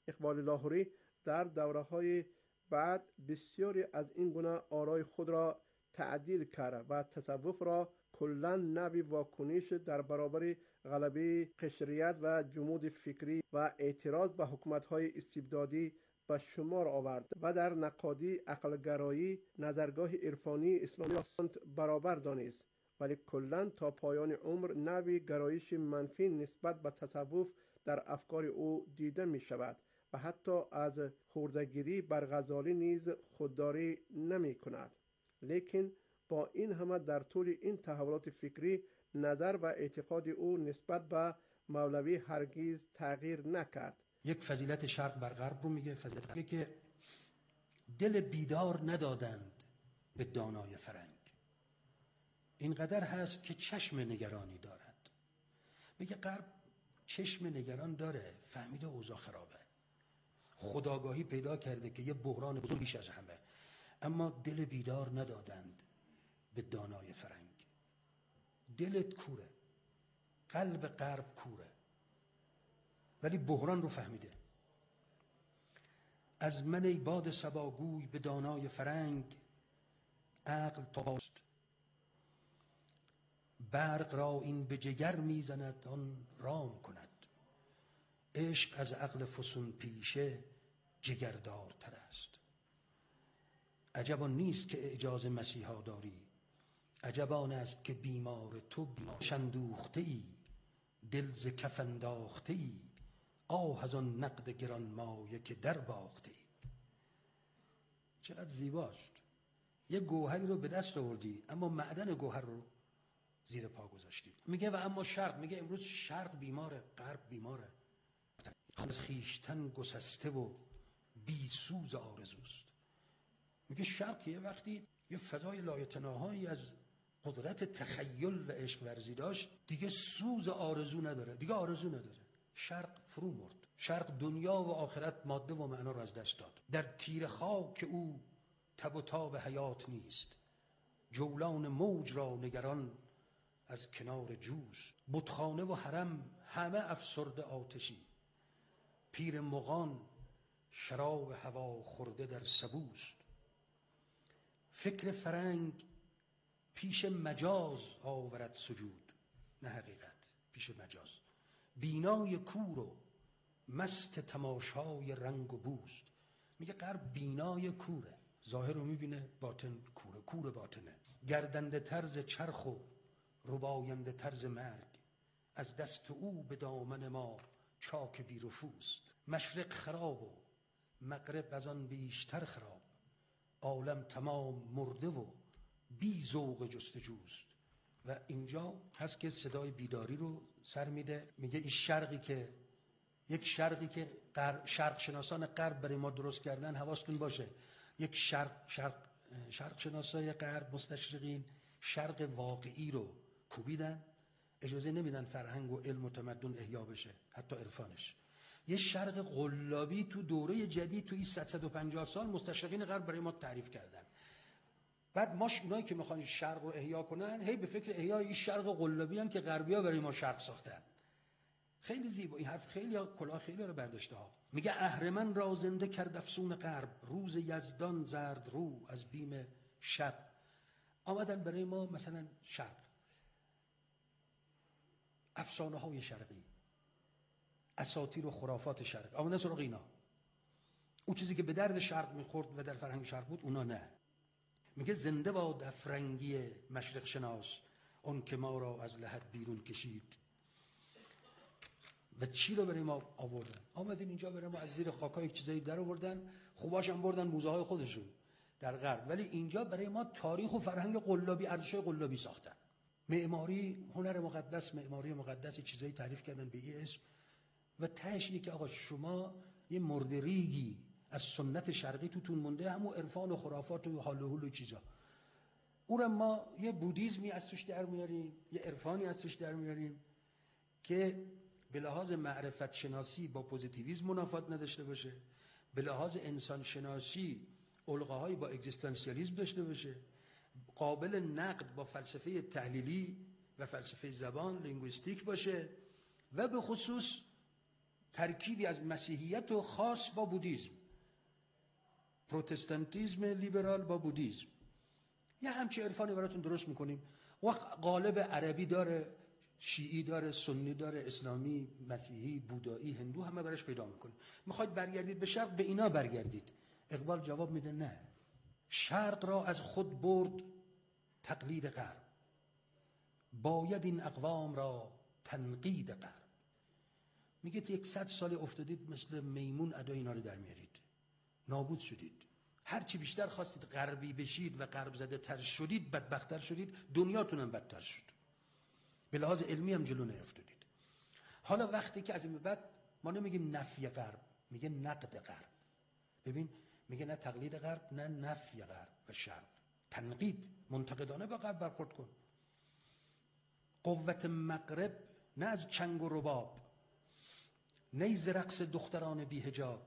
اقبال لاهوری در دوره‌های بعد بسیاری از این گونه آرای خود را تعدیل کرد و تصوف را کلاً نوعی واکنش در برابر غلبه قشریت و جمود فکری و اعتراض به حکومت‌های استبدادی به شمار آورد و در نقادی عقلگرایی نظرگاه عرفانی اسلامی را برابر دانست، ولی کلاً تا پایان عمر نوعی گرایش منفی نسبت به تصوف در افکار او دیده می شود و حتی از خورده‌گیری بر غزالی نیز خودداری نمی کند. لیکن با این همه در طول این تحولات فکری نظر و اعتقاد او نسبت به مولوی هرگز تغییر نکرد. یک فضیلت شرق بر غرب رو میگه، فضیلت میگه که دل بیدار ندادند به دانای فرنگ. اینقدر هست که چشم نگرانی دارد. میگه غرب چشم نگران داره، فهمیده اوضاع خرابه، خودآگاهی پیدا کرده که یه بحران بزرگ بیش از همه، اما دل بیدار ندادند به دانای فرنگ. دلت کوره، قلب غرب کوره، ولی بحران رو فهمیده. از من ای باد صباگوی به دانای فرنگ، عقل تاباست برق را این به جگر میزند آن رام کند. عشق از عقل فسون پیشه جگردارتر است. عجب آن نیست که اعجاز مسیحا داری، عجب آن است که بیمار تو بیمارش اندوخته ای، دل ز کف انداخته ای، آه از آن نقد گرانمایه که در باخته ای. چقدر زیباست. یه گوهری رو به دست آوردی اما معدن گوهر رو زیر پا گذاشتی. میگه و اما شرق، میگه امروز شرق بیماره، غرب بیماره، از خیشتن گسسته و بی سوز آرزوست. میگه شرق یه وقتی یه فضای لایتناهایی از قدرت تخیل و عشق ورزی داشت، دیگه سوز آرزو نداره، دیگه آرزو نداره. شرق فرو مرد. شرق دنیا و آخرت، ماده و معنا رو از دست داد. در تیر خاک او تب و تاب حیات نیست، جولان موج را نگران از کنار جوست. بتخانه و حرم همه افسرده آتشی، پیر مغان شراب هوا خورده در سبوست. فکر فرنگ پیش مجاز آورد سجود، نه حقیقت، پیش مجاز. بینای کور و مست تماشای رنگ و بوست. میگه غرب بینای کوره، ظاهر رو میبینه، باطن کوره، کور باطنه. گردنده طرز چرخ و رباینده طرز مرگ، از دست او به دامن ما چاک بی رفوست. مشرق خراب و مغرب از آن بیشتر خراب، عالم تمام مرده و بی ذوق جستجوست. و اینجا هست که صدای بیداری رو سر میده. میگه این شرقی که یک شرقی که شرق شناسان غرب برای ما درست کردن، حواستون باشه، یک شرق شناسای غرب، مستشرقین، شرق واقعی رو کوبیدن، اجازه نمیدن فرهنگ و علم و تمدن احیا بشه، حتی عرفانش. یه شرق قلابی تو دوره جدید تو این 150 سال مستشرقین غرب برای ما تعریف کردن. بعد ماش اونایی که میخوان شرق رو احیا کنن، هی به فکر احیای این شرق قلابی ان که غربیا برای ما شرق ساختن. خیلی زیبا این حرف، خیلی کلاه خیلی رو برداشته ها. میگه اهرمن را زنده کرد افسون غرب، روز یزدان زرد رو از بیم شب. آمدن برای ما مثلا شرق، افسانه های شرقی، اساطیر و خرافات شرق، آمدن سراغ اینا. اون چیزی که به درد شرق میخورد و در فرهنگ شرق بود، اونا نه. میگه زنده باد افرنگی مشرق شناس، اون که ما را از لحد بیرون کشید. و چی رو برای ما آوردن؟ آمدین اینجا برای ما از زیر خاکای یک چیزایی در آوردن، خوباش هم بردن موزه های خودشون در غرب، ولی اینجا برای ما تاریخ و فرهنگ قلابی، ارزش‌های قلابی ساختن. معماری، هنر مقدس، معماری مقدس، چیزایی تعریف کردن به این اسم. و تهش اینه که آقا شما یه مرد ریگی از سنت شرقی توتون مونده، همون عرفان و خرافات و حال و حول و چیزا. اونم ما یه بودیزمی از توش در میاریم، یه عرفانی از توش در میاریم که به لحاظ معرفت شناسی با پوزیتیویسم منافات نداشته باشه، به لحاظ انسان شناسی القاهایی با اگزیستانسیالیسم داشته باشه، قابل نقد با فلسفه تحلیلی و فلسفه زبان، لینگویستیک باشه، و به خصوص ترکیبی از مسیحیت و خاص با بودیزم، پروتستانتیزم لیبرال با بودیزم، یه همچه عرفانی براتون درست میکنیم. وقت قالب عربی داره، شیعی داره، سنی داره، اسلامی، مسیحی، بودایی، هندو، همه براش پیدا میکنیم. میخواید برگردید به شرق، به اینا برگردید. اقبال جواب میده نه، شرق را از خود برد تقلید غرب، باید این اقوام را تنقید غرب. میگه 100 سال افتادید مثل میمون ادا اینا رو در میارید، نابود شدید. هرچی بیشتر خواستید غربی بشید و غرب زده تر شدید، بدبختتر شدید، دنیاتون هم بدتر شد، به لحاظ علمی هم جلو نیفتادید. حالا وقتی که از این بعد ما نمیگیم نفی غرب، میگه نقد غرب. ببین میگه نه تقلید غرب نه نفی غرب و شرق، تنقید، منتقدانه با غرب برخورد کن. قوت مغرب نه از چنگ و رباب، نیز رقص دختران بی حجاب.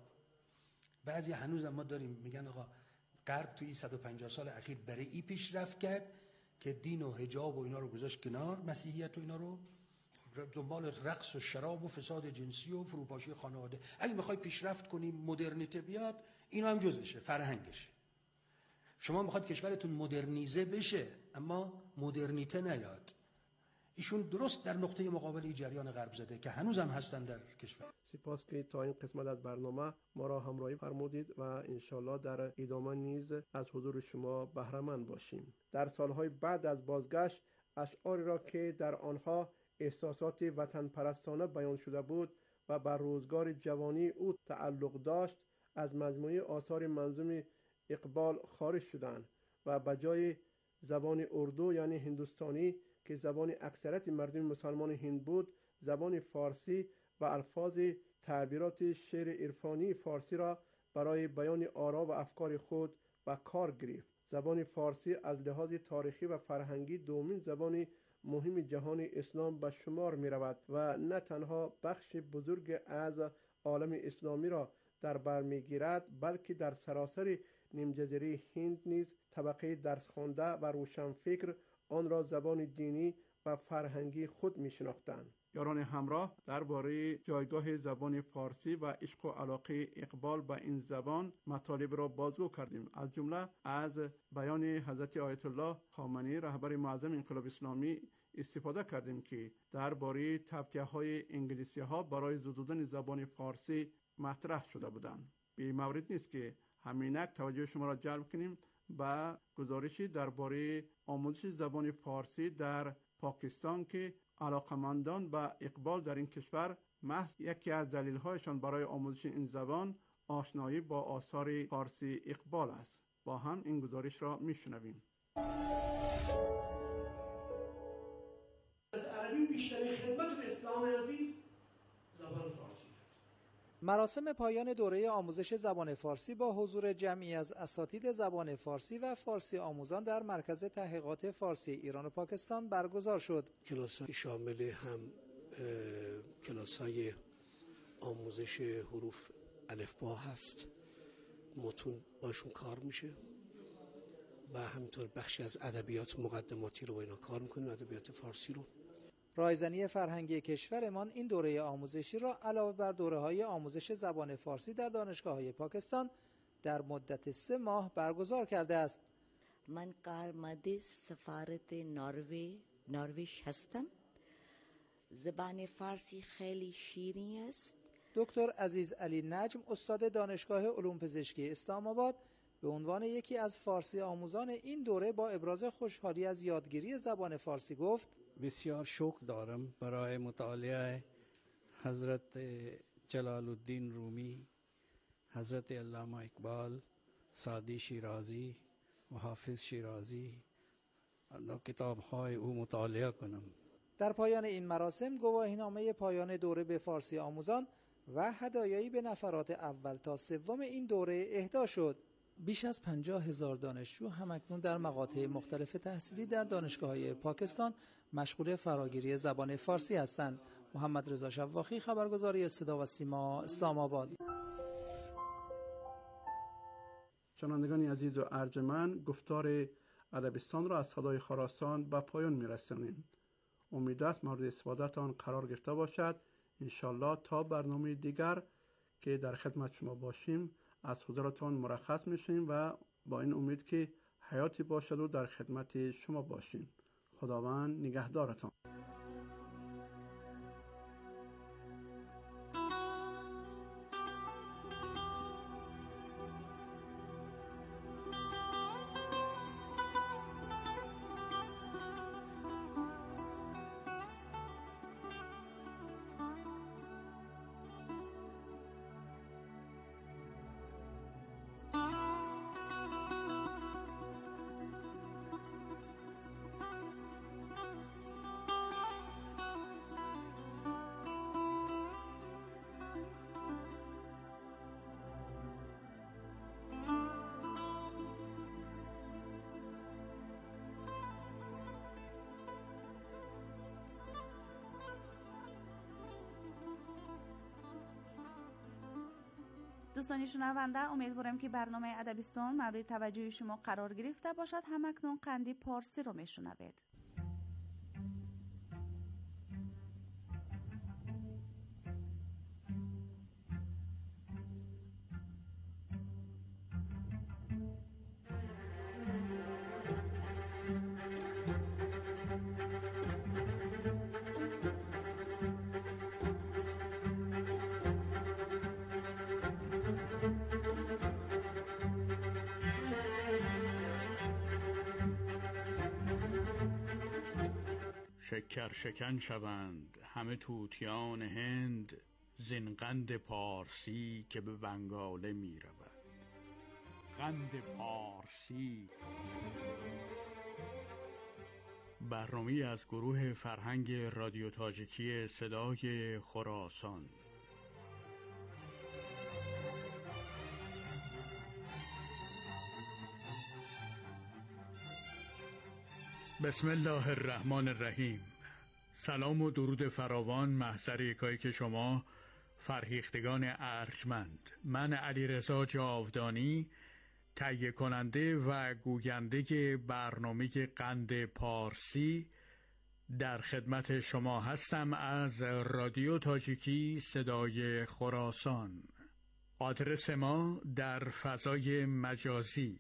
بعضی هنوز ما داریم میگن آقا غرب توی 150 سال اخیر برای این پیشرفت کرد که دین و حجاب و اینا رو گذاشت کنار، مسیحیت و اینا رو، دنبال رقص و شراب و فساد جنسی و فروپاشی خانواده. اگه میخوای پیشرفت کنی، مدرنیته بیاد، اینا هم جزشه، فرهنگشه. شما میخواد کشورتون مدرنیزه بشه اما مدرنیته نیاد. ایشون درست در نقطه مقابل جریان غرب زده که هنوز هم هستن در کشور. سپاس که تا این قسمت از برنامه ما را همراهی فرمودید و انشالله در ادامه نیز از حضور شما بهره مند باشیم. در سالهای بعد از بازگشت، اشعاری را که در آنها احساسات وطن پرستانه بیان شده بود و بر روزگار جوانی او تعلق داشت، از مجموعه آثار منظوم اقبال خارج شدند و به جای زبان اردو یعنی هندوستانی که زبان اکثریت مردم مسلمان هند بود، زبان فارسی و الفاظ تعبیرات شعر عرفانی فارسی را برای بیان آرا و افکار خود به کار گرفت. زبان فارسی از لحاظ تاریخی و فرهنگی دومین زبان مهم جهان اسلام به شمار می رود و نه تنها بخش بزرگ از عالم اسلامی را در بر می گیرد، بلکه در سراسر نیمجزیره هند نیز طبقه درس خوانده و روشنفکر آن را زبان دینی و فرهنگی خود می شناختند. یاران همراه درباره جایگاه زبان فارسی و عشق و علاقه اقبال به این زبان مطالب را بازگو کردیم. از جمله از بیان حضرت آیت الله خامنه‌ای رهبر معظم انقلاب اسلامی استفاده کردیم که درباره توطئه‌های انگلیسی‌ها برای زدودن زبان فارسی مطرح شده بودند. بی مورد نیست که همینک توجه شما را جلب کنیم به گزارشی درباره آموزش زبان فارسی در پاکستان که علاقمندان به اقبال در این کشور محض یکی از دلیل‌هایشان برای آموزش این زبان آشنایی با آثار فارسی اقبال است. با هم این گزارش را میشنویم. از عربی بیشترین خدمت به اسلام عزیز زبان فارسی. مراسم پایان دوره آموزش زبان فارسی با حضور جمعی از اساتید زبان فارسی و فارسی آموزان در مرکز تحقیقات فارسی ایران و پاکستان برگزار شد. کلاس‌های شامل هم کلاس‌های آموزش حروف الفبا هست، متون باشون کار میشه و همینطور بخشی از ادبیات مقدماتی رو با اینا کار میکنیم، ادبیات فارسی رو. رایزنی فرهنگی کشورمان این دوره آموزشی را علاوه بر دوره‌های آموزش زبان فارسی در دانشگاه‌های پاکستان در مدت 3 ماه برگزار کرده است. من کارمند سفارت نروژ هستم. زبان فارسی خیلی شیرین است. دکتر عزیز علی نجم استاد دانشگاه علوم پزشکی اسلام آباد به عنوان یکی از فارسی آموزان این دوره با ابراز خوشحالی از یادگیری زبان فارسی گفت: بسیار شوق دارم برای مطالعه حضرت جلال الدین رومی، حضرت علامه اقبال، سعدی شیرازی و حافظ شیرازی، کتاب‌های او مطالعه کنم. در پایان این مراسم گواهینامه پایان دوره به فارسی آموزان و هدایایی به نفرات اول تا سوم این دوره اهدا شد. بیش از 50,000 دانشجو همکنون در مقاطع مختلف تحصیلی در دانشگاه‌های پاکستان مشغول فراگیری زبان فارسی هستند. محمد رضا شواخی، خبرگزاری صدا و سیما، اسلام آباد. شنوندگان عزیز و ارجمند، گفتار ادبستان را از صدای خراسان به پایان می‌رسانیم. امید است مورد استفادهتان قرار گرفته باشد. انشالله تا برنامه دیگر که در خدمت شما باشیم از حضورتان مرخص میشیم و با این امید که حیاتی باشد و در خدمت شما باشیم. خداوند نگهدارتان. دوستان شنونده، امیدوارم که برنامه ادبیستان مورد توجه شما قرار گرفته باشد. همکنون قندی پارسی رو میشنوید. شکر شکن شوند همه طوطیان هند، زین قند پارسی که به بنگاله می رود. قند پارسی، برنامه‌ای از گروه فرهنگ رادیو تاجیکی صدای خراسان. بسم الله الرحمن الرحیم. سلام و درود فراوان محضر یکایک شما فرهیختگان ارجمند. من علیرضا جاودانی، تهیه کننده و گوینده برنامه قند پارسی، در خدمت شما هستم از رادیو تاجیکی صدای خراسان. آدرس ما در فضای مجازی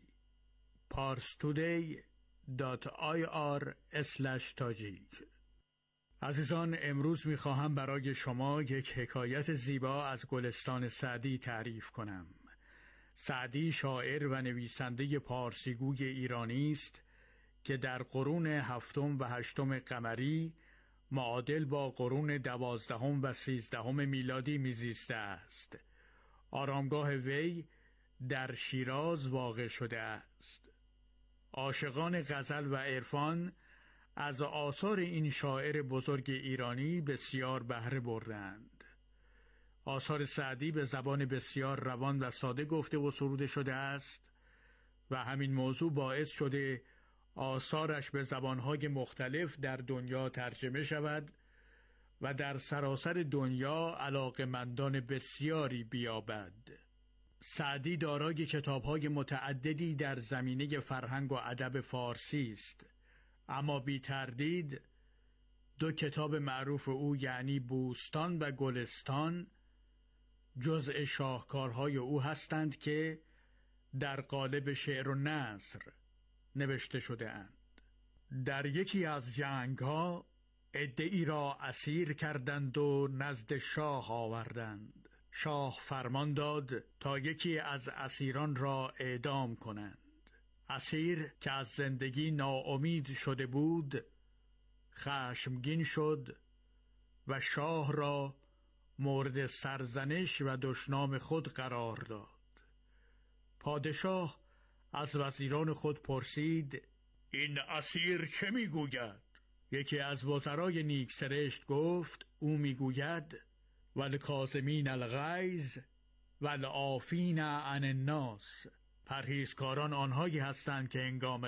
parstoday.ir/tajik. عزیزان، امروز می‌خواهم برای شما یک حکایت زیبا از گلستان سعدی تعریف کنم. سعدی شاعر و نویسنده پارسیگوی ایرانی است که در قرون 7 و 8 قمری معادل با قرون 12 و 13 میلادی میزیسته است. آرامگاه وی در شیراز واقع شده است. عاشقان غزل و عرفان از آثار این شاعر بزرگ ایرانی بسیار بهره بردند. آثار سعدی به زبان بسیار روان و ساده گفته و سروده شده است و همین موضوع باعث شده آثارش به زبانهای مختلف در دنیا ترجمه شود و در سراسر دنیا علاقه‌مندان بسیاری بیابد. سعدی دارای کتاب‌های متعددی در زمینه فرهنگ و ادب فارسی است، اما بی تردید 2 کتاب معروف او یعنی بوستان و گلستان جزء شاهکارهای او هستند که در قالب شعر و نثر نوشته شده اند. در یکی از جنگ‌ها عده‌ای را اسیر کردند و نزد شاه آوردند. شاه فرمان داد تا یکی از اسیران را اعدام کنند. اسیر که از زندگی ناامید شده بود خشمگین شد و شاه را مورد سرزنش و دشنام خود قرار داد. پادشاه از وزیران خود پرسید: این اسیر چه میگوید؟ یکی از وزرای نیک سرشت گفت: او میگوید والکاظمین الغیظ والعافین عن الناس. پرهیزکاران آنهایی هستند که هنگام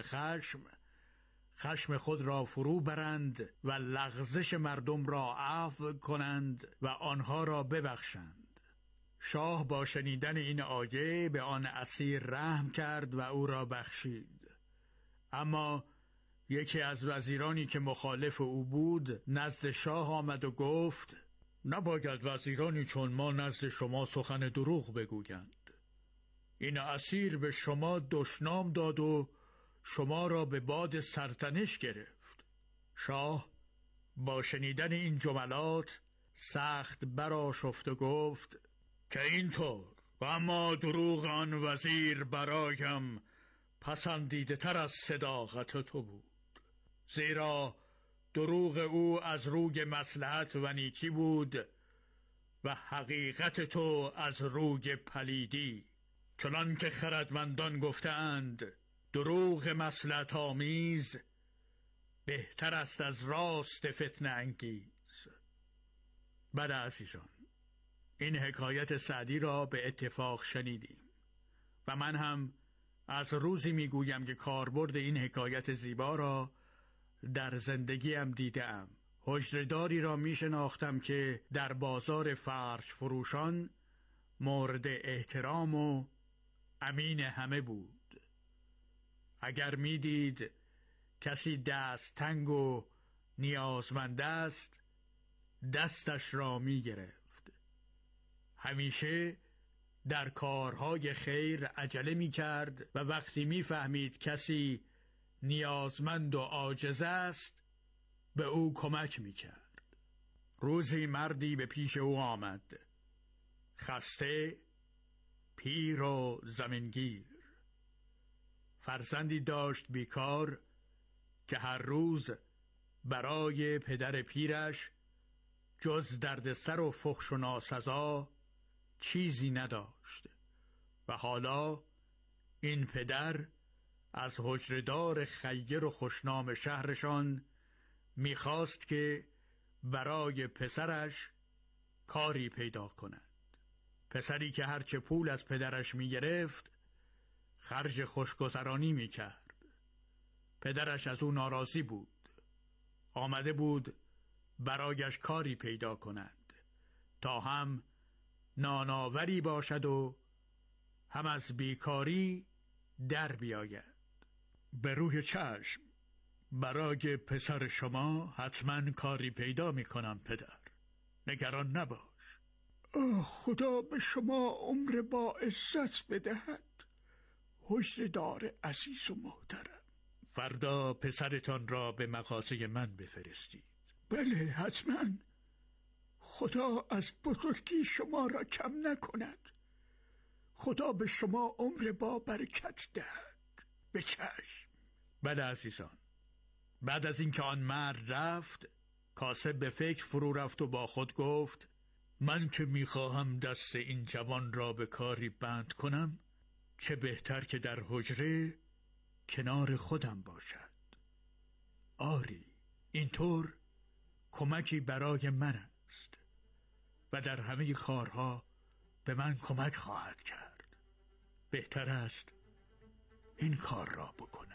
خشم خود را فرو برند و لغزش مردم را عفو کنند و آنها را ببخشند. شاه با شنیدن این آیه به آن اسیر رحم کرد و او را بخشید. اما یکی از وزیرانی که مخالف او بود نزد شاه آمد و گفت: نباید وزیرانی چون ما نزد شما سخن دروغ بگویند. این اسیر به شما دشنام داد و شما را به باد سرزنش گرفت. شاه با شنیدن این جملات سخت برآشفت و گفت که اینطور، و اما دروغ آن وزیر برایم پسندیده تر از صداقت تو بود، زیرا دروغ او از روی مصلحت و نیکی بود و حقیقت تو از روی پلیدی. چنان که خردمندان گفتند دروغ مصلحت آمیز بهتر است از راست فتنه انگیز. بله عزیزان، این حکایت سعدی را به اتفاق شنیدیم و من هم از روزی میگویم که کاربرد این حکایت زیبا را در زندگیم دیدم. حجره‌داری را میشناختم که در بازار فرش فروشان مورد احترام و امین همه بود. اگر میدید کسی دست تنگ و نیازمند است دستش را میگرفت. همیشه در کارهای خیر عجله میکرد و وقتی میفهمید کسی نیازمند و عاجز است به او کمک میکرد. روزی مردی به پیش او آمد، خسته، پیر و زمینگیر. فرزندی داشت بیکار که هر روز برای پدر پیرش جز دردسر و فحش و ناسزا چیزی نداشت و حالا این پدر از حجره‌دار خیر و خوشنام شهرشان میخواست که برای پسرش کاری پیدا کند. پسری که هرچه پول از پدرش میگرفت خرج خوشگذرانی میکرد. پدرش از او ناراضی بود. آمده بود برایش کاری پیدا کند تا هم نانآوری باشد و هم از بیکاری در بیاید. به روی چشم، برای پسر شما حتما کاری پیدا میکنم پدر، نگران نباش. خدا به شما عمر با عزت بدهد حجره‌دار عزیز و محترم. فردا پسرتان را به مغازه من بفرستید. بله حتما. خدا از بزرگی شما را کم نکند. خدا به شما عمر با برکت دهد. به چشم. بله عزیزان. بعد از اینکه آن مرد رفت، کاسب به فکر فرو رفت و با خود گفت من که میخواهم دست این جوان را به کاری بند کنم، چه بهتر که در حجره کنار خودم باشد. آری، اینطور کمکی برای من است و در همه کارها به من کمک خواهد کرد. بهتر است این کار را بکنم.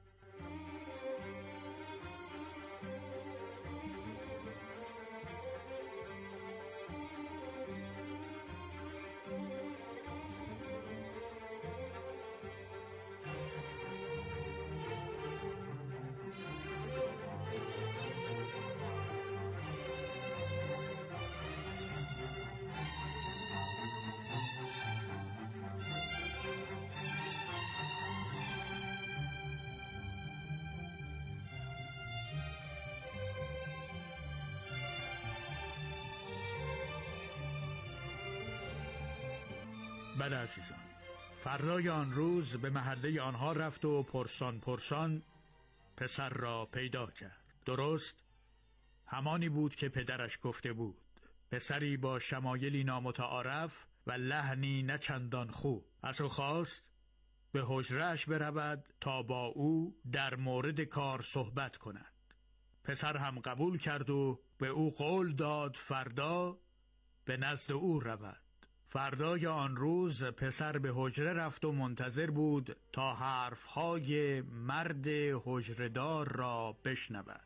بله عزیزان، فردای آن روز به محله آنها رفت و پرسان پسر را پیدا کرد. درست همانی بود که پدرش گفته بود. پسری با شمایلی نامتعارف و لحنی نه چندان خوب. از او خواست به حجره‌اش برود تا با او در مورد کار صحبت کند. پسر هم قبول کرد و به او قول داد فردا به نزد او رود. فردای آن روز پسر به حجره رفت و منتظر بود تا حرفهای مرد حجره‌دار را بشنود.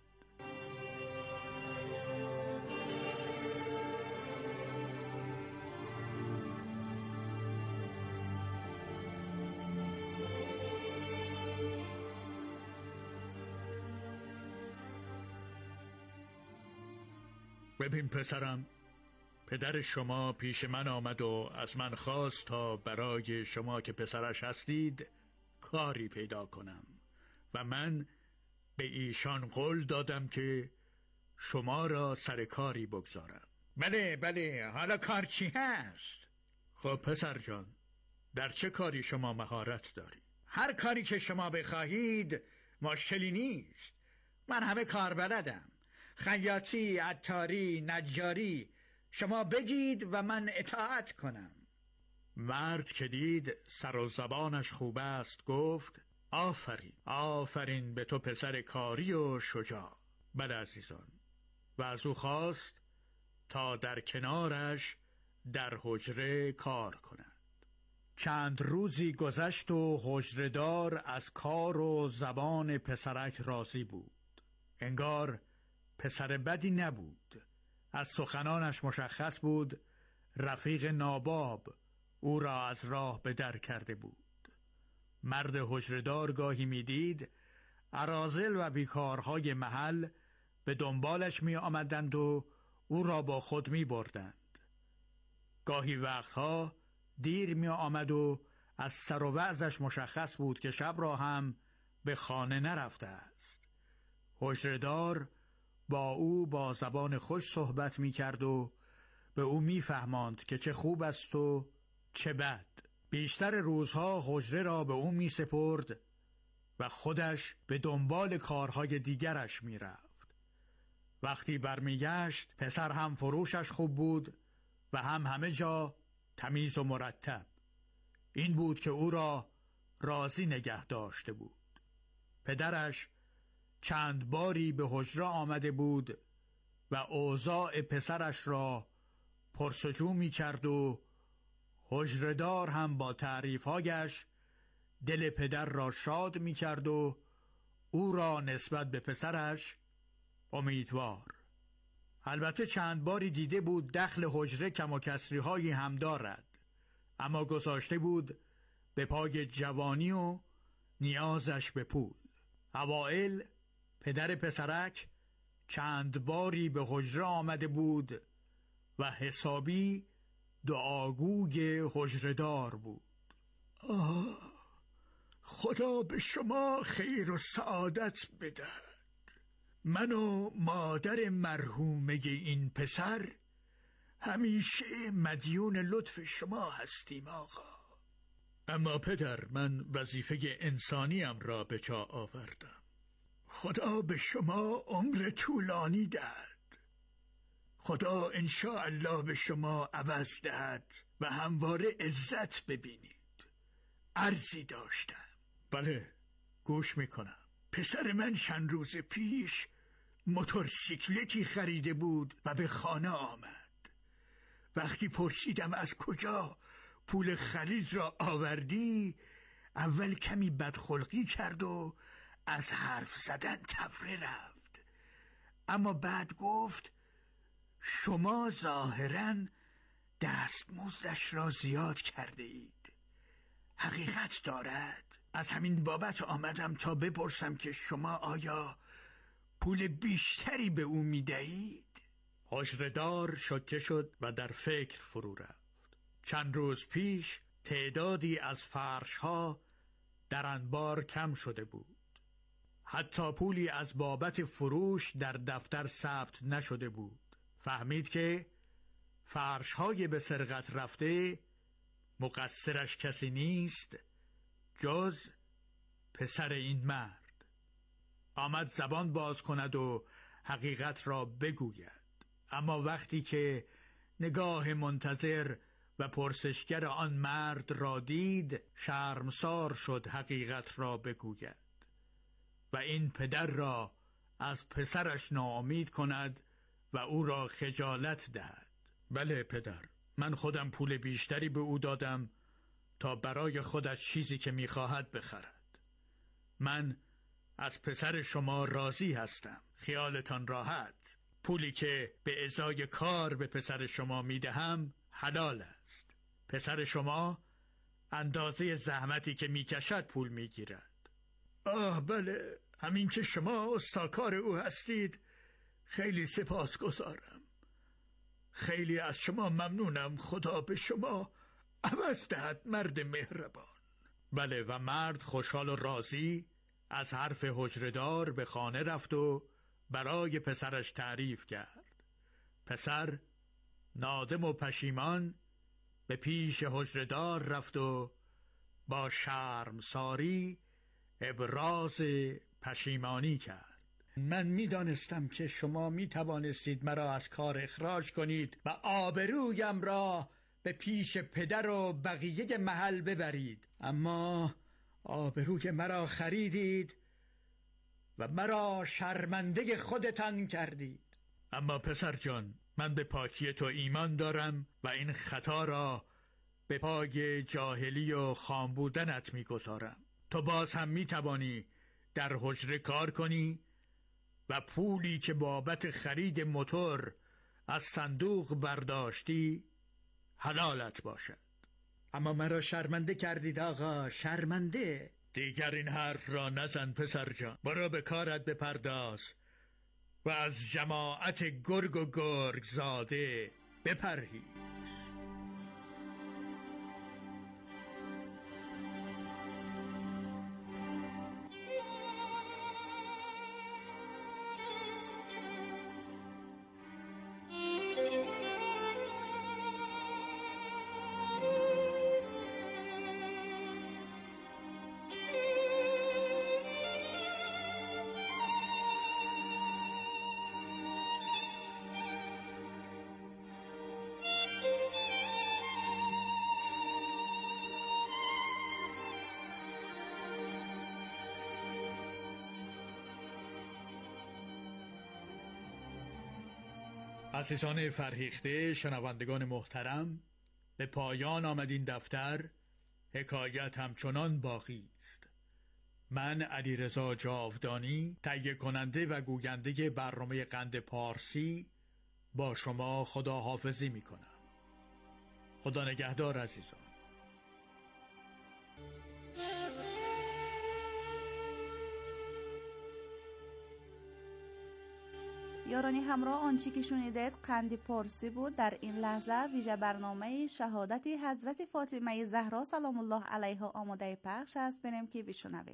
ببین پسرم، پدر شما پیش من آمد و از من خواست تا برای شما که پسرش هستید کاری پیدا کنم و من به ایشان قول دادم که شما را سر کاری بگذارم. بله، حالا کار چی هست؟ خب پسر جان، در چه کاری شما مهارت داری؟ هر کاری که شما بخواهید مشکلی نیست. من همه کار بلدم. خیاطی، عطاری، نجاری، شما بگید و من اطاعت کنم. مرد که دید سر و زبانش خوب است گفت آفرین به تو پسر کاری و شجاع. بله عزیزان. و از او خواست تا در کنارش در حجره کار کند. چند روزی گذشت و حجره‌دار از کار و زبان پسرک راضی بود. انگار پسر بدی نبود. از سخنانش مشخص بود رفیق ناباب او را از راه به در کرده بود. مرد حجره‌دار گاهی میدید اراذل و بیکارهای محل به دنبالش می آمدند و او را با خود می بردند. گاهی وقتها دیر می آمد و از سر و وضعش مشخص بود که شب را هم به خانه نرفته است. حجره‌دار با او با زبان خوش صحبت می کرد و به او می فهماند که چه خوب است و چه بد. بیشتر روزها حجره را به او می سپرد و خودش به دنبال کارهای دیگرش می رفت. وقتی برمیگشت پسر هم فروشش خوب بود و هم همه جا تمیز و مرتب. این بود که او را راضی نگه داشته بود. پدرش چند باری به حجره آمده بود و اوضاع پسرش را پرسجو می کرد و حجره‌دار هم با تعریفهایش دل پدر را شاد می کرد و او را نسبت به پسرش امیدوار. البته چند باری دیده بود دخل حجره کم و کسری هایی هم دارد، اما گذاشته بود به پای جوانی و نیازش به پول. اوائل پدر پسرک چند باری به حجره آمده بود و حسابی دعاگوی حجره‌دار بود. خدا به شما خیر و سعادت بدهد. من و مادر مرحومه این پسر همیشه مدیون لطف شما هستیم آقا. اما پدر، من وظیفه انسانیم را به جا آوردم. خدا به شما عمر طولانی دهد. خدا انشاءالله به شما عوض دهد و همواره عزت ببینید. عرضی داشتم. بله، گوش میکنم. پسر من چند روز پیش موتورسیکلتی خریده بود و به خانه آمد. وقتی پرسیدم از کجا پول خرید را آوردی، اول کمی بدخلقی کرد و از حرف زدن تفره رفت، اما بعد گفت شما ظاهراً دستمزدش را زیاد کرده اید. حقیقت دارد. از همین بابت آمدم تا بپرسم که شما آیا پول بیشتری به او میدهید؟ حجره‌دار شوکه شد و در فکر فرو رفت. چند روز پیش تعدادی از فرش‌ها در انبار کم شده بود. حتی پولی از بابت فروش در دفتر ثبت نشده بود. فهمید که فرش‌های به سرقت رفته مقصرش کسی نیست جز پسر این مرد. آمد زبان باز کند و حقیقت را بگوید، اما وقتی که نگاه منتظر و پرسشگر آن مرد را دید، شرمسار شد حقیقت را بگوید و این پدر را از پسرش ناامید کند و او را خجالت دهد. بله پدر، من خودم پول بیشتری به او دادم تا برای خودش چیزی که می‌خواهد بخرد. من از پسر شما راضی هستم. خیالتان راحت. پولی که به ازای کار به پسر شما میدهم حلال است. پسر شما اندازه زحمتی که میکشد پول میگیرد. بله، همین که شما استاکار او هستید خیلی سپاسگزارم. خیلی از شما ممنونم. خدا به شما عوض دهد مرد مهربان. بله، و مرد خوشحال و راضی از حرف حجره‌دار به خانه رفت و برای پسرش تعریف کرد. پسر نادم و پشیمان به پیش حجره‌دار رفت و با شرمساری ابراز پشیمانی کرد. من می‌دانستم که شما می‌توانستید مرا از کار اخراج کنید و آبرویم را به پیش پدر و بقیه محل ببرید، اما آبروی مرا خریدید و مرا شرمنده خودتان کردید. اما پسر جان، من به پاکی تو ایمان دارم و این خطا را به پای جاهلی و خام بودنت می‌گذارم. تو باز هم می‌توانی در حجره کار کنی و پولی که بابت خرید موتور از صندوق برداشتی حلالت باشد. اما مرا شرمنده کردید آقا، شرمنده. دیگر این حرف را نزن پسر جان، برو به کارت بپرداز و از جماعت گرگ و گرگ زاده بپرهیز. عزیزان فرهیخته، شنوندگان محترم، به پایان آمد این دفتر. حکایت همچنان باقی است. من علیرضا جاودانی، تهیه کننده و گوینده برنامه قند پارسی، با شما خداحافظی می کنم. خدا نگهدار عزیزان. یارانی همراه، آنچه که شنیدید قند پارسی بود. در این لحظه ویژه برنامه شهادت حضرت فاطمه زهرا سلام الله علیها آماده پخش است. بریم که بشنویم.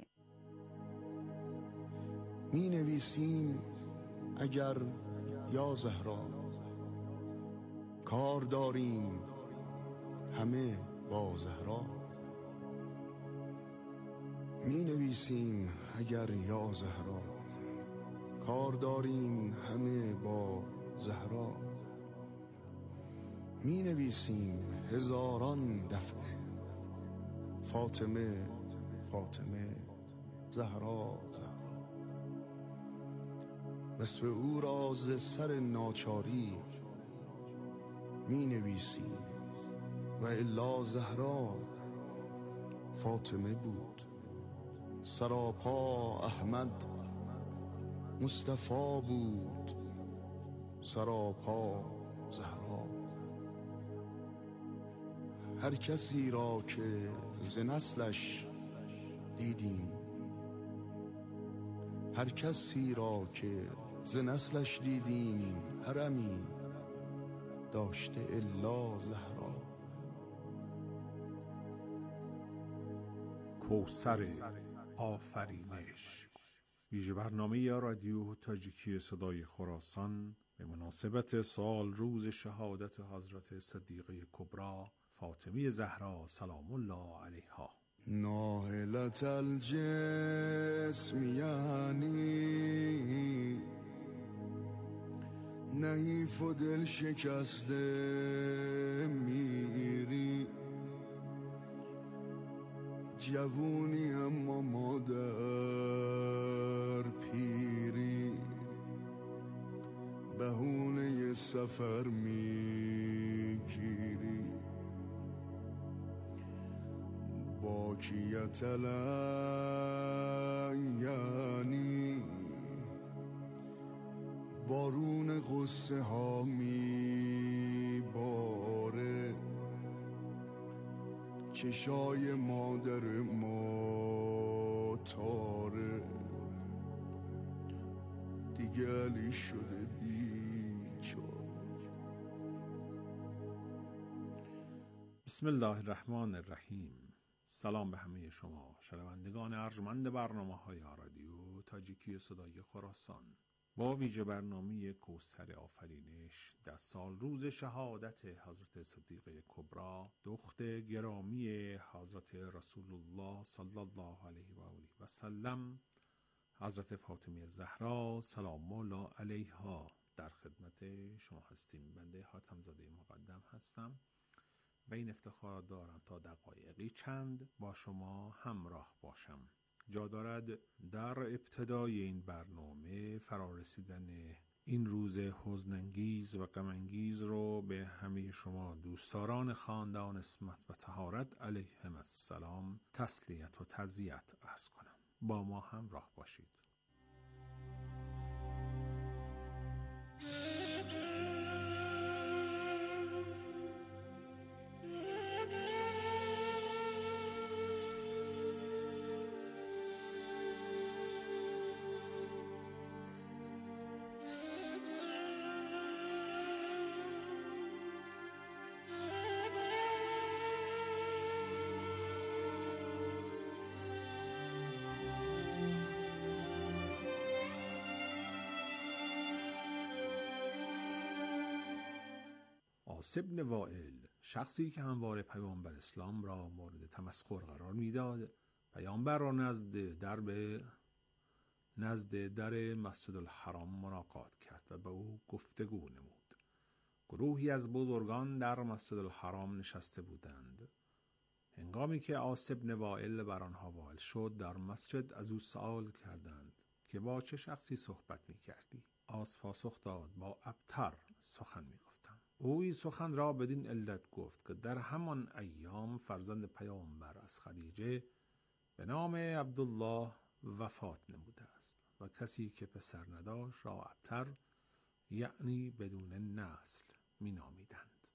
می نویسیم اگر یا زهرا، کار داریم همه با زهرا. می نویسیم اگر یا زهرا، کار داریم همه با زهرا. می نویسیم هزاران دفعه فاطمه فاطمه زهرا زهرا. وصف او را ز سر ناچاری می نویسیم و الا زهرا فاطمه بود. سراپا احمد مصطفی بود، سراپا زهرا. هر کسی را که ز نسلش دیدیم، هر کسی را که ز نسلش دیدیم، حرمی داشته الا زهرا. کوثر آفرینش، ویژه برنامه رادیو تاجیکی صدای خراسان به مناسبت سال روز شهادت حضرت صدیقه کبری فاطمه زهرا سلام الله علیها. ناهلت الجسم یعنی نحیف و دل شکسته میری، جوونی اما مادر پیری، بهونه سفر میگیری. باکیت یعنی بارون غصه ها میباره، چشای مادر ما تاره، دیگه علی شده بیچاره. بسم الله الرحمن الرحیم. سلام به همه شما شنوندگان ارجمند برنامه‌های رادیو تاجیکی صدای خراسان. با ویژه برنامه کوثر آفرینش در سال روز شهادت حضرت صدیقه کبری دخت گرامی حضرت رسول الله صلی الله علیه و آله و سلم، حضرت فاطمه زهرا سلام الله علیها، در خدمت شما هستیم. بنده حاتم‌زاده مقدم هستم و این افتخار دارم تا دقایقی چند با شما همراه باشم. جا دارد در ابتدای این برنامه فرارسیدن این روز حزن‌انگیز و غم‌انگیز رو به همه شما دوستداران خاندان اسمت و طهارت علیهم السلام تسلیت و تعزیت عرض کنم. با ما همراه باشید. عاص بن وائل، شخصی که همواره پیامبر اسلام را مورد تمسخر قرار میداد، پیامبر را نزد در مسجد الحرام ملاقات کرد و به او گفتگو نمود. گروهی از بزرگان در مسجد الحرام نشسته بودند. هنگامی که عاص بن وائل بر آنها وارد شد، در مسجد از او سؤال کردند که با چه شخصی صحبت می‌کردی؟ عاص پاسخ داد با ابتر سخن می‌گفتم. او این سخن را بدین علت گفت که در همان ایام فرزند پیامبر از خدیجه به نام عبدالله وفات نموده است و کسی که پسر نداشت را ابتر، یعنی بدون نسل، می نامیدند.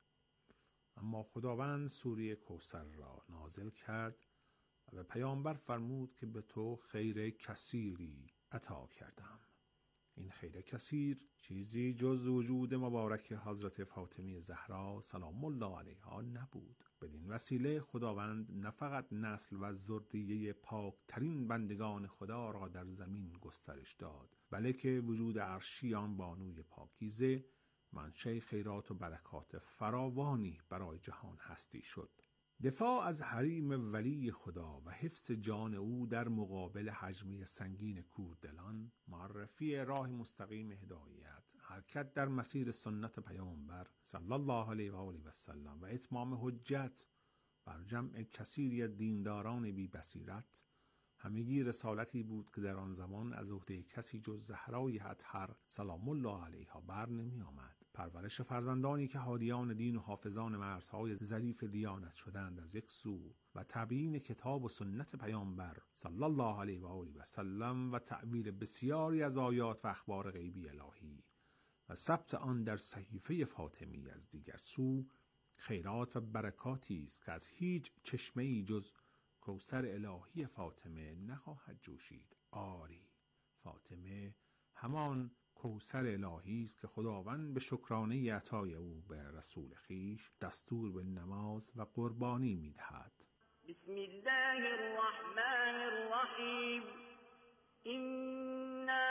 اما خداوند سوره کوثر را نازل کرد و به پیامبر فرمود که به تو خیر کثیری عطا کردم. این خیر کثیر چیزی جز وجود مبارک حضرت فاطمه زهرا سلام الله علیها نبود. بدین وسیله خداوند نه فقط نسل و ذریه پاکترین بندگان خدا را در زمین گسترش داد، بلکه وجود عرشی آن بانوی پاکیزه منشأ خیرات و برکات فراوانی برای جهان هستی شد. دفاع از حریم ولی خدا و حفظ جان او در مقابل حجمی سنگین کوردلان، معرفی راه مستقیم هدایت، حرکت در مسیر سنت پیامبر صلی الله علیه و آله و سلم و اتمام حجت بر جمع کثیری از دینداران بی بصیرت، همگی رسالتی بود که در آن زمان از عهده کسی جز زهرای اطهر سلام الله علیها بر نمی آمد. پرورش فرزندانی که هادیان دین و حافظان مرزهای ظریف دیانت شدند از یک سو و تبیین کتاب و سنت پیامبر صلی الله علیه و آله و سلم و تعبیر بسیاری از آیات و اخبار غیبی الهی و ثبت آن در صحیفه فاطمی از دیگر سو، خیرات و برکاتی است که از هیچ چشمه‌ای جز کوثر الهی فاطمه نخواهد جوشید. آری، فاطمه همان کوثر الهی است که خداوند به شکرانه عطای او به رسول خویش دستور به نماز و قربانی می‌دهد. بسم الله الرحمن الرحیم. إنا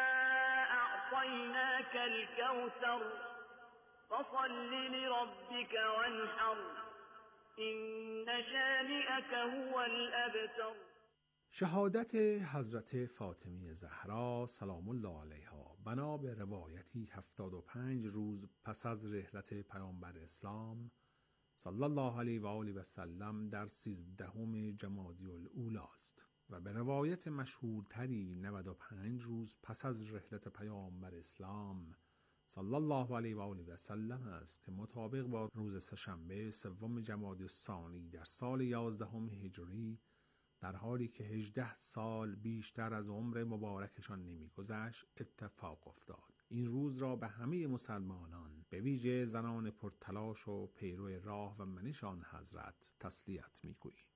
أعطيناك الكوثر فصل لربك وانحر إن شانئك هو الأبتر. شهادت حضرت فاطمه زهرا سلام الله علیها بنا به روایتی 75 روز پس از رحلت پیامبر اسلام صلی الله علیه و آله و سلم در 13 جمادی الاولی است و به روایت مشهورتری 95 روز پس از رحلت پیامبر اسلام صلی الله علیه و آله و سلم است که مطابق با روز سه‌شنبه 3 جمادی الثانی در سال 11 هجری، در حالی که 18 سال بیشتر از عمر مبارکشان نمی‌گذشت، اتفاق افتاد. این روز را به همه مسلمانان، به ویژه زنان پرتلاش و پیرو راه و منش آن حضرت، تسلیت می‌گوییم.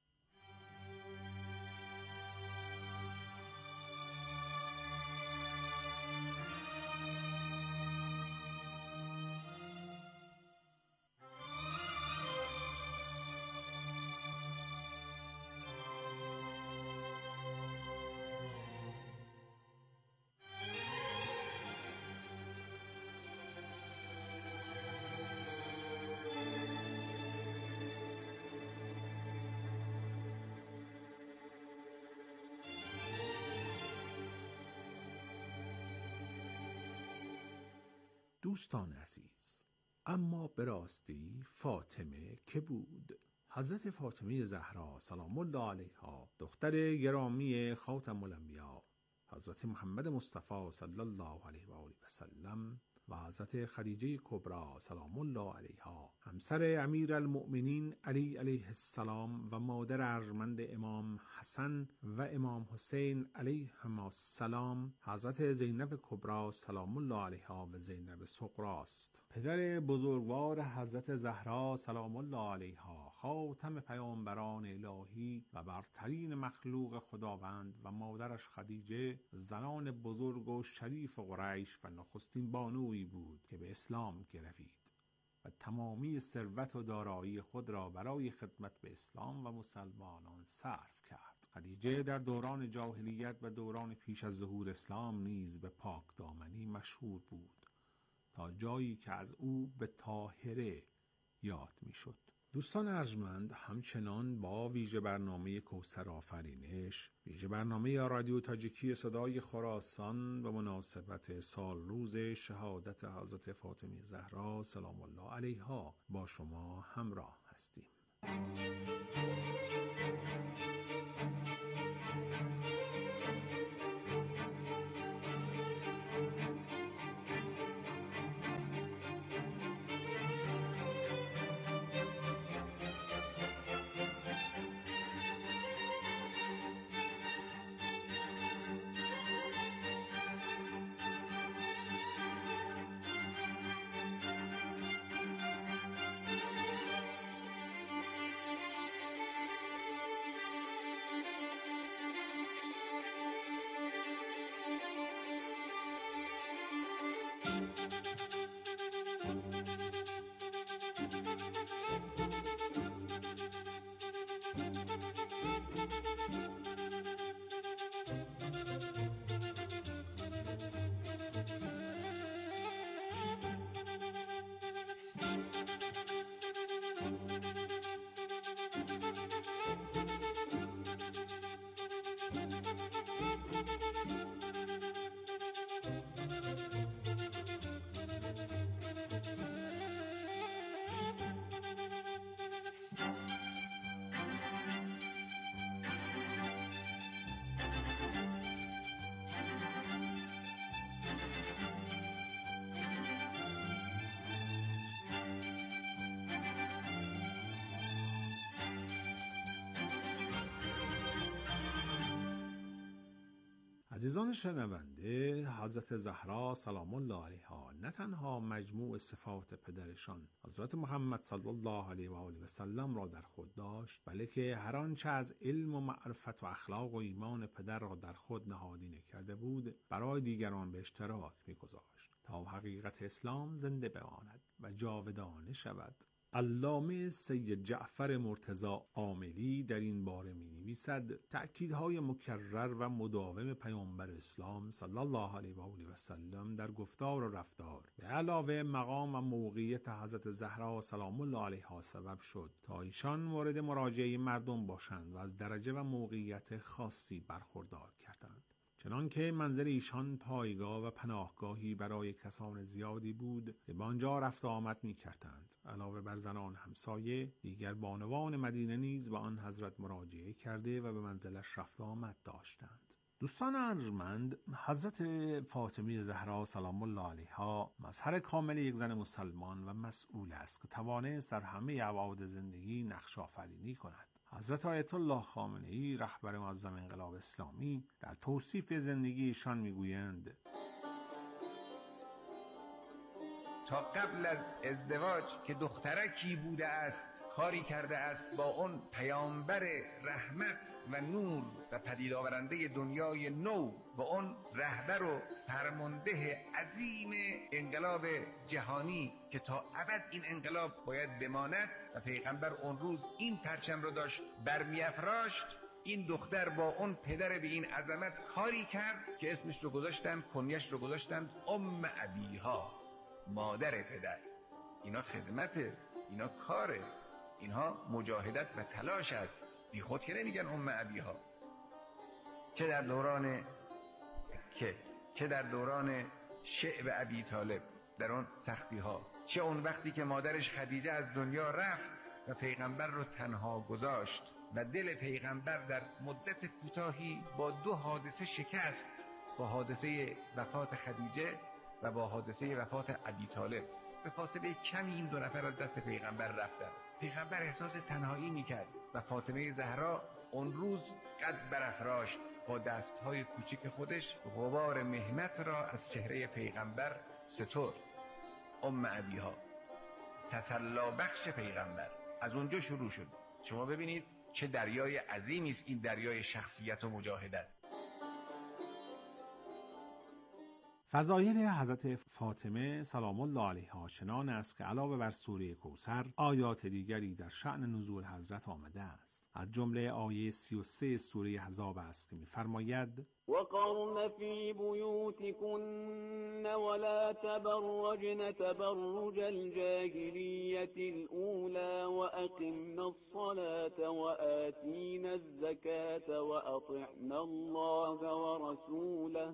دوستان عزیز، اما به راستی فاطمه که بود؟ حضرت فاطمه زهرا سلام الله علیها، دختر گرامی خاتم الانبیا حضرت محمد مصطفی صلی الله علیه و آله و سلم و حضرت خدیجه کبری سلام الله علیها، همسر امیرالمؤمنین علی علیه السلام و مادر ارجمند امام حسن و امام حسین علیهما السلام، حضرت زینب کبری سلام الله علیها و زینب صغری است. پدر بزرگوار حضرت زهرا سلام الله علیها، خاتم پیامبران الهی و برترین مخلوق خداوند، و مادرش خدیجه، زنان بزرگ و شریف قریش و نخستین بانویی بود که به اسلام گروید و تمامی ثروت و دارایی خود را برای خدمت به اسلام و مسلمانان صرف کرد. خدیجه در دوران جاهلیت و دوران پیش از ظهور اسلام نیز به پاکدامنی مشهور بود، تا جایی که از او به طاهره یاد میشد. دوستان ارجمند، همچنان با ویژه برنامه کوثر آفرینش، ویژه برنامه رادیو تاجیکی صدای خراسان به مناسبت سال روز شهادت حضرت فاطمه زهرا سلام الله علیها با شما همراه هستیم. عزیزان شنونده، حضرت زهرا سلام الله علیها نه تنها مجموع صفات پدرشان حضرت محمد صلی الله علیه و آله و سلم را در خود داشت، بلکه هر آنچه از علم و معرفت و اخلاق و ایمان پدر را در خود نهادینه کرده بود برای دیگران به اشتراک می‌گذاشت تا حقیقت اسلام زنده بماند و جاودانه شود. علامه سید جعفر مرتضی عاملی در این باره می‌نویسد: تأکیدهای مکرر و مداوم پیامبر اسلام صلی الله علیه و آله و سلم در گفتار و رفتار به علاوه مقام و موقعیت حضرت زهرا سلام الله علیها سبب شد تا ایشان مورد مراجعه مردم باشند و از درجه و موقعیت خاصی برخوردار کردند، چنانکه منزل ایشان پایگاه و پناهگاهی برای کسان زیادی بود که به آنجا رفت و آمد می‌کردند. علاوه بر زنان همسایه، دیگر بانوان مدینه نیز به آن حضرت مراجعه کرده و به منزلش رفت و آمد داشتند. دوستان ارجمند، حضرت فاطمه زهرا سلام الله علیها مظهر کامل یک زن مسلمان و مسئول است که توانست در همه ابعاد زندگی نقش آفرینی کند. حضرت آیت الله خامنه‌ای رهبر معظم انقلاب اسلامی در توصیف زندگی ایشان میگویند: تا قبل از ازدواج که دخترکی بوده است، کاری کرده است با اون پیامبر رحمت و نور و پدید آورنده دنیای نو و اون رهبر و فرمانده عظیم انقلاب جهانی که تا ابد این انقلاب باید بماند و پیغمبر اون روز این پرچم رو داشت برمی‌افراشت. این دختر با اون پدر به این عظمت کاری کرد که اسمش رو گذاشتن، کنیش رو گذاشتن ام ابیها، مادر پدر. اینا خدمته، اینا کاره، اینها مجاهدت و تلاش است، بی خود که نمیگن ام ابیها. چه در دوران شعب ابی طالب، در آن سختی ها، چه اون وقتی که مادرش خدیجه از دنیا رفت و پیغمبر رو تنها گذاشت و دل پیغمبر در مدت کوتاهی با 2 حادثه شکست، با حادثه وفات خدیجه و با حادثه وفات ابی طالب. به فاصله کمی این 2 نفر از دست پیغمبر رفتن. پیغمبر احساس تنهایی میکرد و فاطمه زهرا اون روز قد برافراشت، با دستهای کوچک خودش غبار مهنت را از چهره پیغمبر سترد. ابیها، تسلا بخش پیغمبر، از اونجا شروع شد. شما ببینید چه دریای عظیمی است این دریای شخصیت و مجاهدت. فضایل حضرت فاطمه سلام الله علیها چنان است که علاوه بر سوره کوثر آیات دیگری در شأن نزول حضرت آمده است. از جمله آیه 33 سوره احزاب است که می‌فرماید: وقرن فی بیوتکن ولا تبرجن تبرج الجاهلیة الأولى وأقمنا الصلاة وآتينا الزكاة وأطعنا الله ورسوله